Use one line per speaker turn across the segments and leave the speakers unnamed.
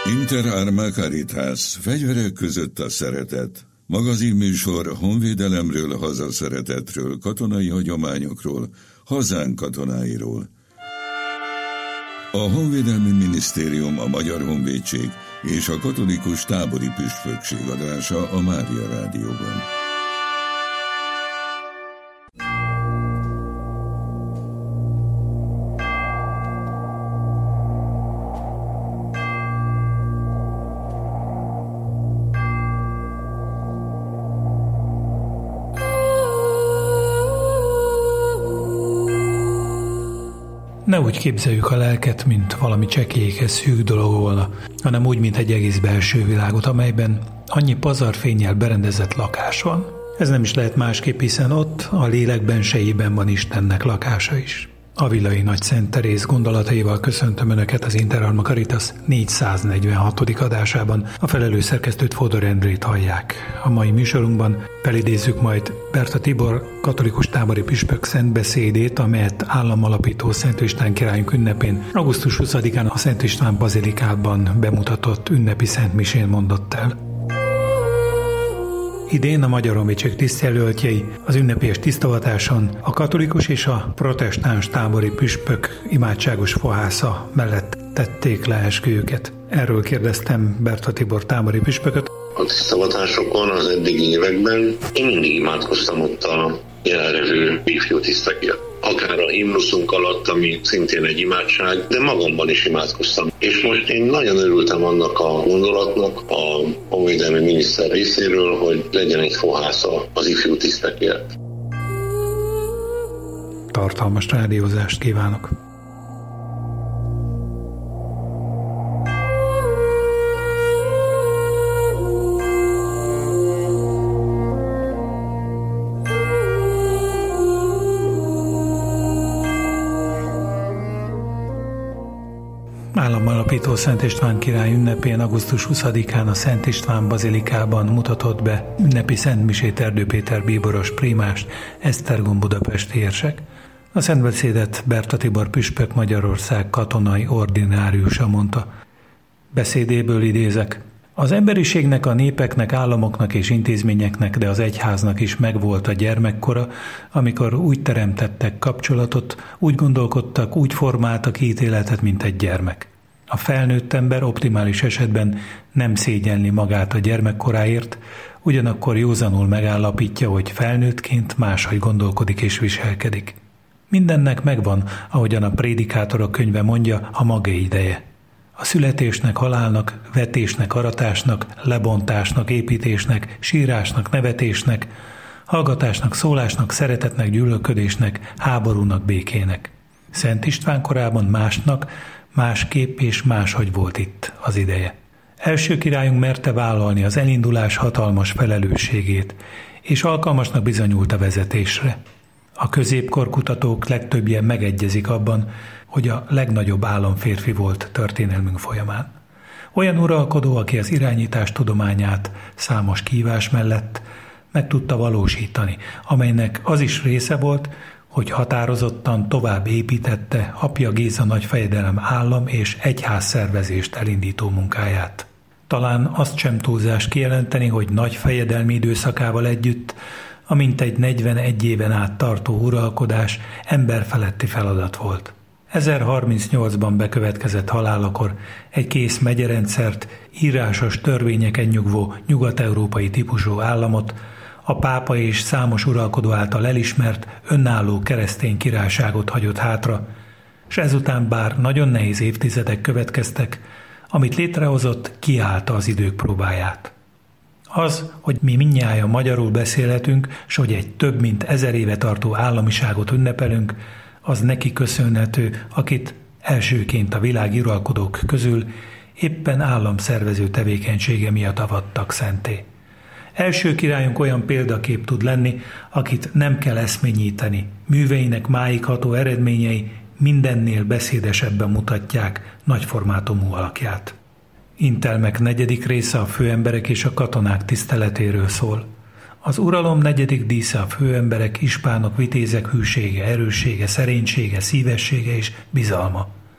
Inter Arma Caritas, fegyverek között a szeretet. Magazinműsor honvédelemről, hazaszeretetről, katonai hagyományokról, hazánk katonáiról. A Honvédelmi Minisztérium, a Magyar Honvédség és a Katolikus Tábori Püspökség adása a Mária Rádióban.
Ne úgy képzeljük a lelket, mint valami csekélyekhez szűk dolog volna, hanem úgy, mint egy egész belső világot, amelyben annyi pazarfénnyel berendezett lakás van. Ez nem is lehet másképp, hiszen ott a lélek bensejében van Istennek lakása is. Avilai Nagy Szent Teréz gondolataival köszöntöm Önöket az Inter Arma Caritas 446. adásában. A felelős szerkesztőt, Fodor Endrét hallják. A mai műsorunkban felidézzük majd Berta Tibor katolikus tábori püspök szentbeszédét, amelyet államalapító Szent István királyunk ünnepén augusztus 20-án a Szent István bazilikában bemutatott ünnepi szentmisén mondott el. Idén a Magyar Honvédség tisztjelöltjei az ünnepélyes tisztogatáson a katolikus és a protestáns tábori püspök imádságos fohásza mellett tették le esküjüket. Erről kérdeztem Berta Tibor tábori püspököt.
A tisztogatásokon az eddigi években én mindig imádkoztam ott a jelenlevő ifjú tisztekért. Akár a himnuszunk alatt, ami szintén egy imádság, de magamban is imádkoztam. És most én nagyon örültem annak a gondolatnak a honvédelmi miniszter részéről, hogy legyen egy fohásza az ifjú tisztekért.
Tartalmas rádiózást kívánok! Államalapító Szent István király ünnepén augusztus 20-án a Szent István bazilikában mutatott be ünnepi szentmisét Erdő Péter bíboros prímást, Esztergom budapesti érsek. A szentbeszédet Berta Tibor püspök Magyarország katonai ordináriusa mondta. Beszédéből idézek. Az emberiségnek, a népeknek, államoknak és intézményeknek, de az egyháznak is megvolt a gyermekkora, amikor úgy teremtettek kapcsolatot, úgy gondolkodtak, úgy formáltak ítéletet, mint egy gyermek. A felnőtt ember optimális esetben nem szégyenli magát a gyermekkoráért, ugyanakkor józanul megállapítja, hogy felnőttként máshogy gondolkodik és viselkedik. Mindennek megvan, ahogyan a Prédikátorok könyve mondja, a maga ideje. A születésnek, halálnak, vetésnek, aratásnak, lebontásnak, építésnek, sírásnak, nevetésnek, hallgatásnak, szólásnak, szeretetnek, gyűlölködésnek, háborúnak, békének. Szent István korában másnak, másképp és máshogy volt itt az ideje. Első királyunk merte vállalni az elindulás hatalmas felelősségét, és alkalmasnak bizonyult a vezetésre. A középkor kutatók legtöbbje megegyezik abban, hogy a legnagyobb államférfi volt történelmünk folyamán. Olyan uralkodó, aki az irányítás tudományát számos kívás mellett meg tudta valósítani, amelynek az is része volt, hogy határozottan tovább építette apja Géza nagyfejedelem állam és egyház szervezést elindító munkáját. Talán azt sem túlzás kijelenteni, hogy nagyfejedelmi időszakával együtt a mintegy 41 éven át tartó uralkodás emberfeletti feladat volt. 1038-ban bekövetkezett halálakor egy kész megyerendszert, írásos törvényeken nyugvó nyugat-európai típusú államot, a pápa és számos uralkodó által elismert önálló keresztény királyságot hagyott hátra, és ezután bár nagyon nehéz évtizedek következtek, amit létrehozott, kiállta az idők próbáját. Az, hogy mi mindnyájan magyarul beszélhetünk, s hogy egy több mint 1000 éve tartó államiságot ünnepelünk, az neki köszönhető, akit elsőként a világ uralkodók közül éppen államszervező tevékenysége miatt avattak szenté. Első királyunk olyan példakép tud lenni, akit nem kell eszményíteni. Műveinek máig ható eredményei mindennél beszédesebben mutatják nagyformátumú alakját. Intelmek 4. része a főemberek és a katonák tiszteletéről szól. Az uralom 4. dísze a főemberek, ispánok, vitézek hűsége, erőssége, szerénysége, szívessége és bizalma.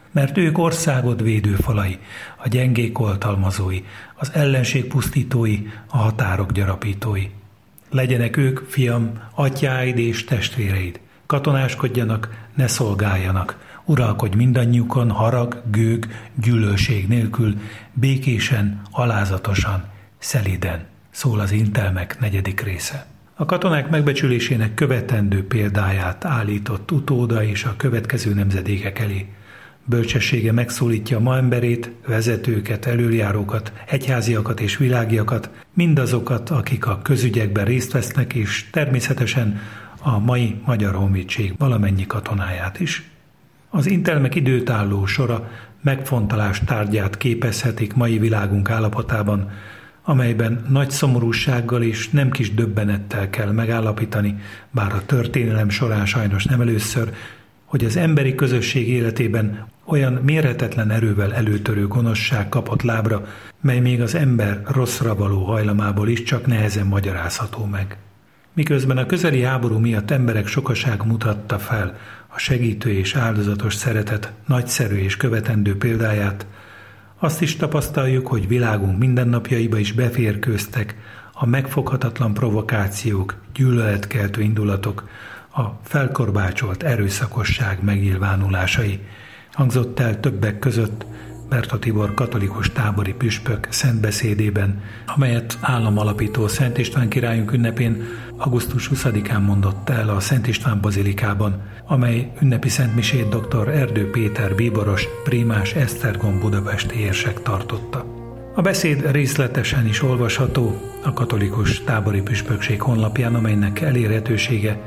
mert ők országod védőfalai, a gyengék oltalmazói, az ellenség pusztítói, a határok gyarapítói. Legyenek ők, fiam, atyáid és testvéreid, katonáskodjanak, ne szolgáljanak, uralkodj mindannyiukon harag, gőg, gyűlölség nélkül, békésen, alázatosan, szelíden, szól az Intelmek 4. része. A katonák megbecsülésének követendő példáját állított utóda és a következő nemzedékek elé. Bölcsessége megszólítja ma emberét, vezetőket, elöljárókat, egyháziakat és világiakat, mindazokat, akik a közügyekben részt vesznek, és természetesen a mai Magyar Honvédség valamennyi katonáját is. Az Intelmek időtálló sora megfontolás tárgyát képezhetik mai világunk állapotában, amelyben nagy szomorúsággal és nem kis döbbenettel kell megállapítani, bár a történelem során sajnos nem először, hogy az emberi közösség életében olyan mérhetetlen erővel előtörő gonoszság kapott lábra, mely még az ember rosszra való hajlamából is csak nehezen magyarázható meg. Miközben a közeli háború miatt emberek sokasága mutatta fel a segítő és áldozatos szeretet nagyszerű és követendő példáját, azt is tapasztaljuk, hogy világunk mindennapjaiba is beférkőztek a megfoghatatlan provokációk, gyűlöletkeltő indulatok, a felkorbácsolt erőszakosság megnyilvánulásai. Hangzott el többek között Berta Tibor katolikus tábori püspök szentbeszédében, amelyet államalapító Szent István királyunk ünnepén augusztus 20-án mondott el a Szent István bazilikában, amely ünnepi szentmisét dr. Erdő Péter bíboros, prímás Esztergom budapesti érsek tartotta. A beszéd részletesen is olvasható a katolikus tábori püspökség honlapján, amelynek elérhetősége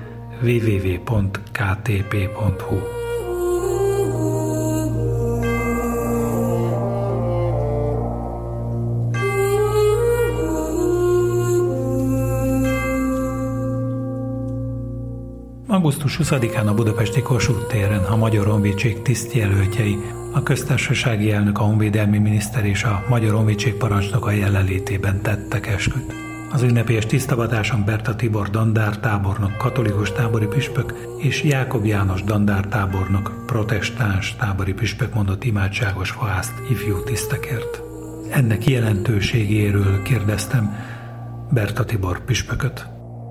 www.ktp.hu. Augusztus 20-án a budapesti Kossuth téren a Magyar Honvédség tisztjelöltjei, a köztársasági elnök, a honvédelmi miniszter és a Magyar Honvédség parancsnoka jelenlétében tettek esküt. Az ünnepélyes tisztavatáson Berta Tibor dandártábornok, katolikus tábori püspök és Jákob János dandártábornok, protestáns tábori püspök mondott imádságos fahászt ifjú tisztekért. Ennek jelentőségéről kérdeztem Berta Tibor püspököt.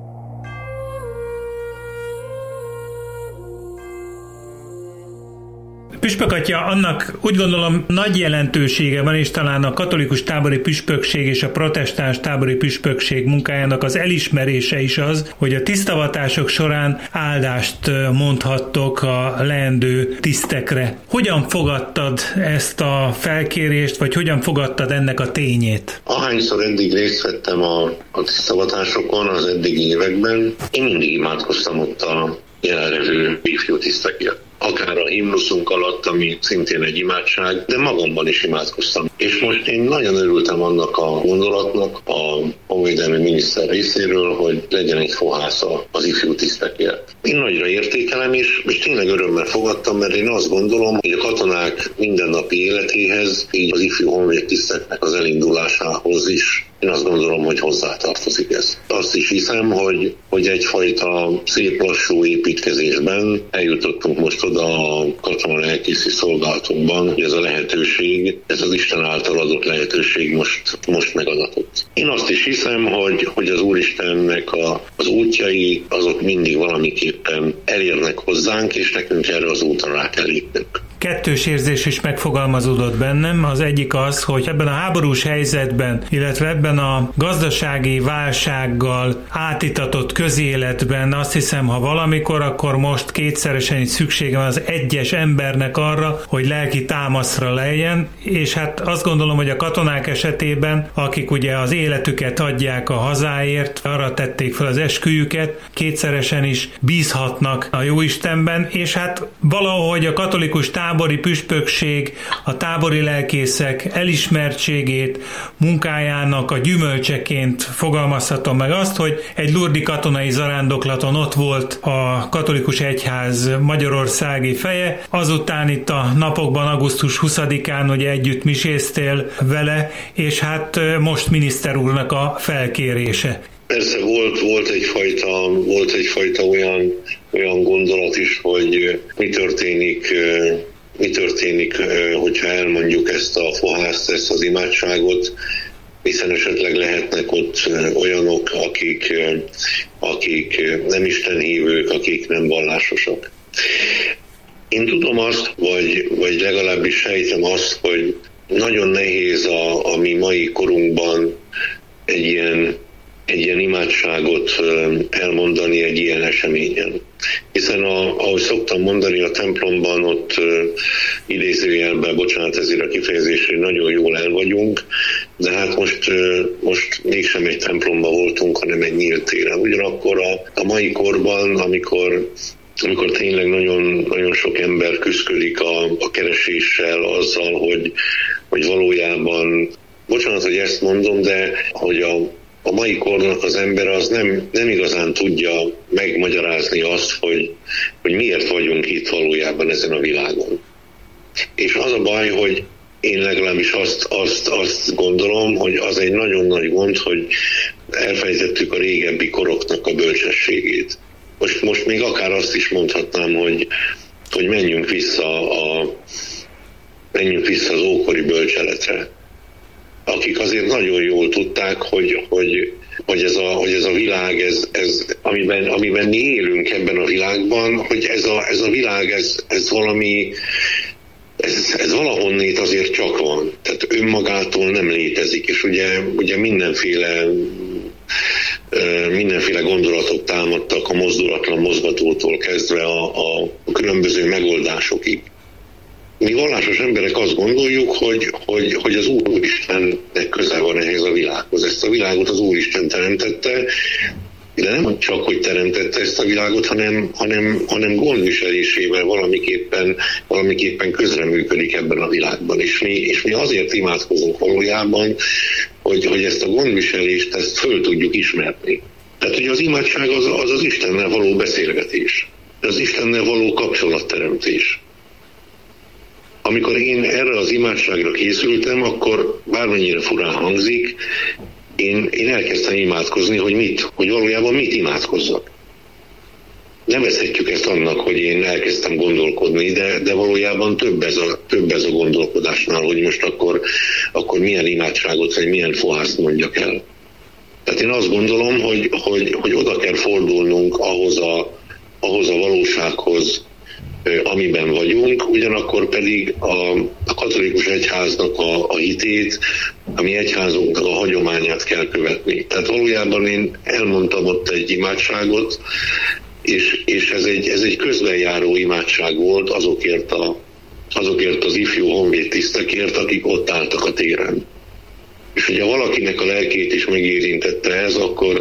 Püspök atya, annak úgy gondolom nagy jelentősége van, és talán a katolikus tábori püspökség és a protestáns tábori püspökség munkájának az elismerése is az, hogy a tisztavatások során áldást mondhattok a leendő tisztekre. Hogyan fogadtad ezt a felkérést, vagy hogyan fogadtad ennek a tényét?
Ahányszor eddig részt vettem a tisztavatásokon az eddigi években, én mindig imádkoztam ott a jelenlevő ifjú tisztekért. Akár a himnuszunk alatt, ami szintén egy imádság, de magamban is imádkoztam. És most én nagyon örültem annak a gondolatnak a honvédelmi miniszter részéről, hogy legyen egy fohász az ifjú tisztekért. Én nagyra értékelem, és tényleg örömmel fogadtam, mert én azt gondolom, hogy a katonák mindennapi életéhez, így az ifjú honvédtiszteknek az elindulásához is én azt gondolom, hogy hozzátartozik ez. Azt is hiszem, hogy egyfajta szép lassú építkezésben eljutottunk most oda a katona lelkészi szolgálatunkban, hogy ez a lehetőség, ez az Isten által adott lehetőség most megadatott. Én azt is hiszem, hogy az Úristennek az útjai, azok mindig valamiképpen elérnek hozzánk, és nekünk erre az útra rá kell lépnünk.
Kettős érzés is megfogalmazódott bennem. Az egyik az, hogy ebben a háborús helyzetben, illetve ebben a gazdasági válsággal átitatott közéletben azt hiszem, ha valamikor, akkor most kétszeresen is szüksége van az egyes embernek arra, hogy lelki támaszra lejjen, és hát azt gondolom, hogy a katonák esetében, akik ugye az életüket adják a hazáért, arra tették fel az esküjüket, kétszeresen is bízhatnak a Jóistenben, és hát valahogy a katolikus tábori püspökség, a tábori lelkészek elismertségét, munkájának a gyümölcseként fogalmazhatom meg azt, hogy egy lurdi katonai zarándoklaton ott volt a katolikus egyház magyarországi feje, azután itt a napokban augusztus 20-án ugye együtt miséztél vele, és hát most miniszter úrnak a felkérése.
Persze volt egyfajta olyan gondolat is, hogy mi történik mi történik, hogyha elmondjuk ezt a fohászt, ezt az imádságot, hiszen esetleg lehetnek ott olyanok, akik nem istenhívők, akik nem vallásosak. Én tudom azt, vagy legalábbis sejtem azt, hogy nagyon nehéz a mi mai korunkban egy ilyen imádságot elmondani egy ilyen eseményen. Hiszen ahogy szoktam mondani, a templomban ott idézőjelben, bocsánat ezért a kifejezésre, nagyon jól el vagyunk, de hát most mégsem egy templomban voltunk, hanem egy nyílt téren. Ugyanakkor a mai korban, amikor tényleg nagyon, nagyon sok ember küszködik a kereséssel, azzal, hogy valójában, bocsánat, hogy ezt mondom, de hogy a mai kornak az ember az nem igazán tudja megmagyarázni azt, hogy miért vagyunk itt valójában ezen a világon. És az a baj, hogy én legalábbis azt gondolom, hogy az egy nagyon nagy gond, hogy elfelejtettük a régebbi koroknak a bölcsességét. Most még akár azt is mondhatnám, hogy menjünk vissza az ókori bölcseletre, akik azért nagyon jól tudták, hogy ez a világ, amiben mi élünk ebben a világban, hogy ez a világ, ez valami, ez valahonnét azért csak van. Tehát önmagától nem létezik, és ugye mindenféle gondolatok támadtak a mozdulatlan mozgatótól kezdve a különböző megoldásokig. Mi vallásos emberek azt gondoljuk, hogy az Úristennek köze van ehhez a világhoz. Ezt a világot az Úristen teremtette, de nem csak, hogy teremtette ezt a világot, hanem gondviselésével valamiképpen közreműködik ebben a világban. És mi azért imádkozunk valójában, hogy ezt a gondviselést, ezt föl tudjuk ismerni. Tehát ugye az imádság az Istennel való beszélgetés, az Istennel való kapcsolatteremtés. Amikor én erre az imádságra készültem, akkor bármennyire furán hangzik, én elkezdtem imádkozni, hogy valójában mit imádkozzak. Nevezhetjük ezt annak, hogy én elkezdtem gondolkodni, de valójában több ez a gondolkodásnál, hogy most akkor milyen imádságot, vagy milyen fohászt mondjak el. Tehát én azt gondolom, hogy oda kell fordulnunk ahhoz a valósághoz, amiben vagyunk, ugyanakkor pedig a katolikus egyháznak a hitét, a mi egyházunknak a hagyományát kell követni. Tehát valójában én elmondtam ott egy imádságot, és ez egy közben járó imádság volt azokért az ifjú honvéd tisztekért, akik ott álltak a téren. És ugye valakinek a lelkét is megérintette ez,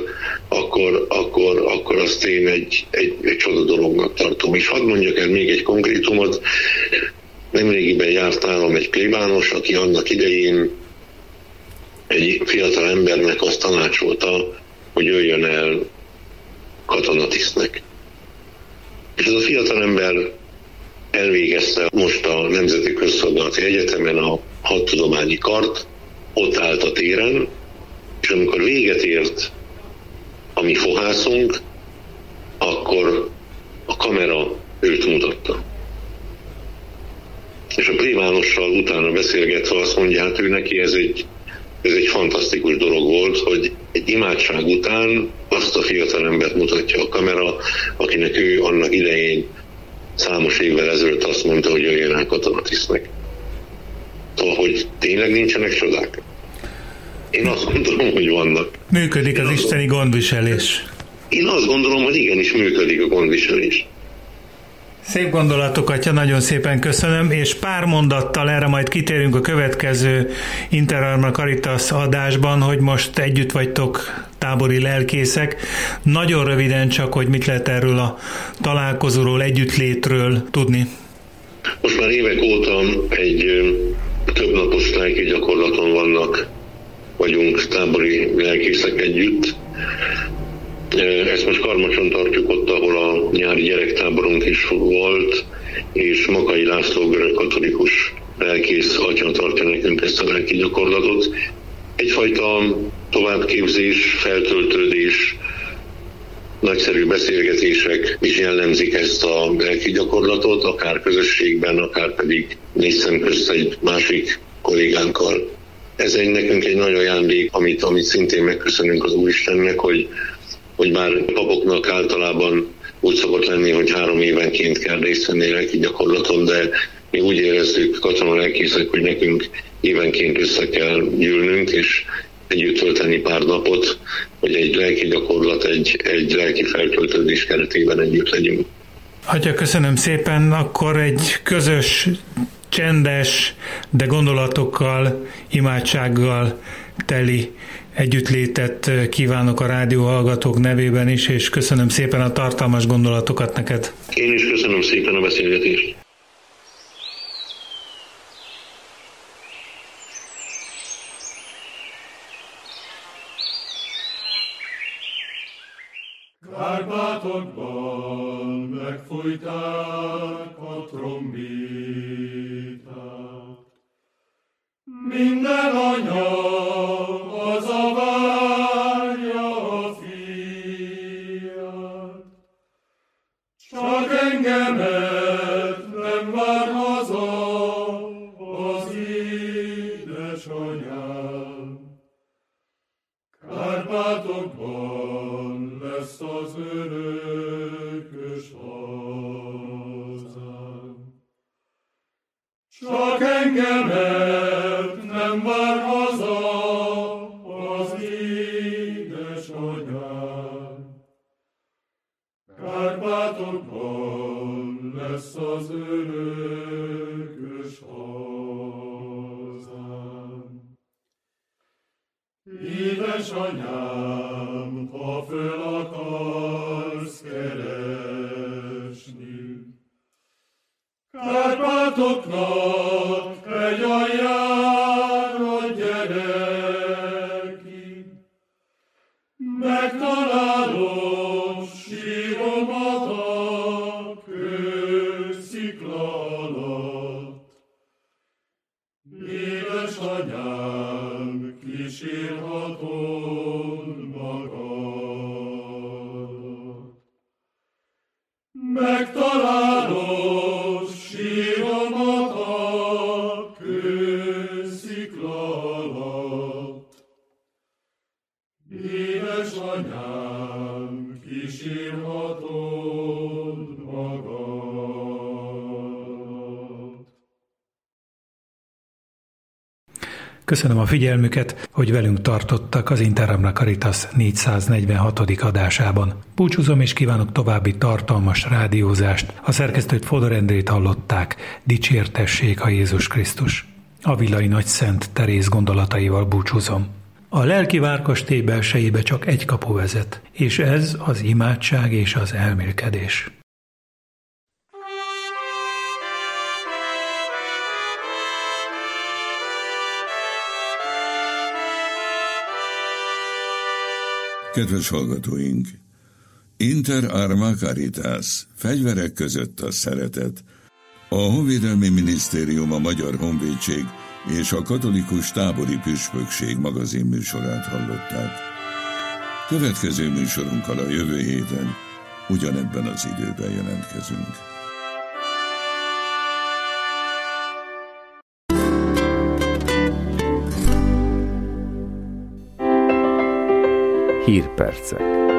akkor azt én egy csoda dolognak tartom. És hadd mondjak el még egy konkrétumot. Nemrégiben járt nálam egy plébános, aki annak idején egy fiatal embernek azt tanácsolta, hogy jöjjön el katonatisztnek. És ez a fiatal ember elvégezte most a Nemzeti Közszolgálati Egyetemen a hadtudományi kart, ott állt a téren, és amikor véget ért a mi fohászunk, akkor a kamera őt mutatta. És a plébánossal utána beszélgetve azt mondja, hát ő neki ez egy fantasztikus dolog volt, hogy egy imádság után azt a fiatal embert mutatja a kamera, akinek ő annak idején számos évvel ezelőtt azt mondta, hogy jöjjön el katonatisztnek. Szóval, hogy tényleg nincsenek csodák? Én azt gondolom, hogy vannak.
Működik az isteni gondviselés.
Én azt gondolom, hogy igenis működik a gondviselés.
Szép gondolatok, Atya, nagyon szépen köszönöm, és pár mondattal erre majd kitérünk a következő Inter Arma Caritas adásban, hogy most együtt vagytok tábori lelkészek. Nagyon röviden csak, hogy mit lehet erről a találkozóról, együttlétről tudni.
Most már évek óta egy többnapos lelki gyakorlaton vagyunk tábori lelkészek együtt. Ezt most Karmacson tartjuk, ott, ahol a nyári gyerektáborunk is volt, és Makai László görög katolikus lelkész atya tartja nekünk ezt a lelki gyakorlatot. Egyfajta továbbképzés, feltöltődés nagyszerű beszélgetések is jellemzik ezt a lelki gyakorlatot, akár közösségben, akár pedig négy szem közt egy másik kollégánkkal. Ez nekünk egy nagy ajándék, amit szintén megköszönünk az Úristennek, hogy bár papoknak általában úgy szokott lenni, hogy 3 évenként kell részt venni lelki gyakorlaton, de mi úgy érezzük katonalelkészek, hogy nekünk évenként össze kell gyűlnünk, és együtt tölteni pár napot, hogy egy lelki gyakorlat, egy lelki feltöltődés keretében együtt legyünk.
Atya, köszönöm szépen, akkor egy közös, csendes, de gondolatokkal, imádsággal teli együttlétet kívánok a rádióhallgatók nevében is, és köszönöm szépen a tartalmas gondolatokat neked.
Én is köszönöm szépen a beszélgetést.
Kárpátokban megfújták a trombitát. Minden anya hazavárja a fiát. Csak engemet nem vár haza az édesanyám. Kárpátokban lesz az örökös hazám. Csak engemet nem vár haza az édesanyám. Kárpátokban lesz az örökös hazám. Édesanyám, ha föl akarsz keresni, Kárpátoknak egy aljára gyere ki, megtalálod síromat a kőszikla alatt. Édesanyám, kísérhatod magadat. Megtalálod síromat a kőszikla alatt. Édesanyám, kísérhatod magadat.
Köszönöm a figyelmüket, hogy velünk tartottak az Interamna Caritas 446. adásában. Búcsúzom és kívánok további tartalmas rádiózást. A szerkesztőt Fodor Endrét hallották, dicsértessék a Jézus Krisztus. Avilai Nagyszent Teréz gondolataival búcsúzom. A lelki várkastély belsejébe csak egy kapu vezet, és ez az imádság és az elmélkedés.
Kedves hallgatóink! Inter Arma Caritas, fegyverek között a szeretet. A Honvédelmi Minisztérium, a Magyar Honvédség és a Katolikus Tábori Püspökség magazin műsorát hallották. Következő műsorunkkal a jövő héten ugyanebben az időben jelentkezünk.
Hírpercek.